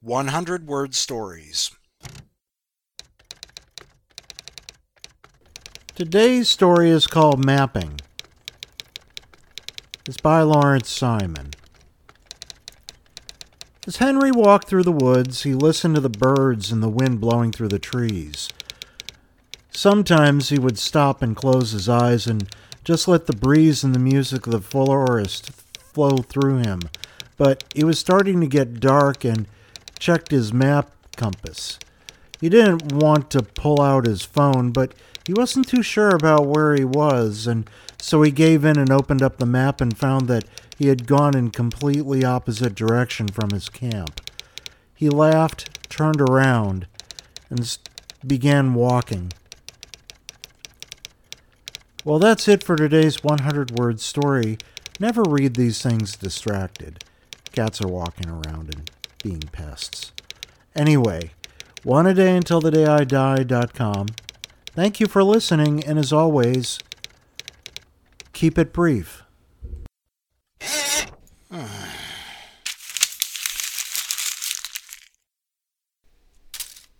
100-word stories. Today's story is called Mapping. It's by Lawrence Simon. As Henry walked through the woods, he listened to the birds and the wind blowing through the trees. Sometimes he would stop and close his eyes and just let the breeze and the music of the forest flow through him. But it was starting to get dark and checked his map compass. He didn't want to pull out his phone, but he wasn't too sure about where he was, and so he gave in and opened up the map and found that he had gone in completely opposite direction from his camp. He laughed, turned around, and began walking. Well, that's it for today's 100-word story. Never read these things distracted. Cats are walking around and being pests. Anyway, one a day until the day I die.com. Thank you for listening, and as always, keep it brief.